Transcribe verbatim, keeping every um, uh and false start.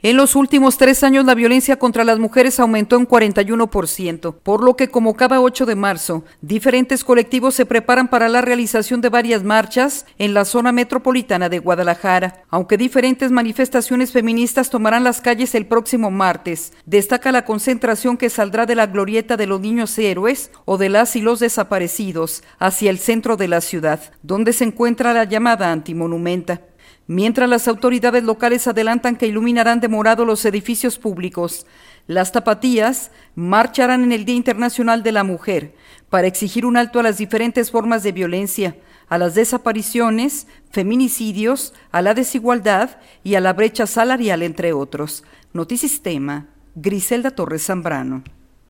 En los últimos tres años la violencia contra las mujeres aumentó en cuarenta y uno por ciento, por lo que como cada ocho de marzo, diferentes colectivos se preparan para la realización de varias marchas en la zona metropolitana de Guadalajara. Aunque diferentes manifestaciones feministas tomarán las calles el próximo martes, destaca la concentración que saldrá de la glorieta de los niños héroes o de las y los desaparecidos hacia el centro de la ciudad, donde se encuentra la llamada Antimonumenta. Mientras las autoridades locales adelantan que iluminarán de morado los edificios públicos, las tapatías marcharán en el Día Internacional de la Mujer para exigir un alto a las diferentes formas de violencia, a las desapariciones, feminicidios, a la desigualdad y a la brecha salarial, entre otros. Notisistema, Griselda Torres Zambrano.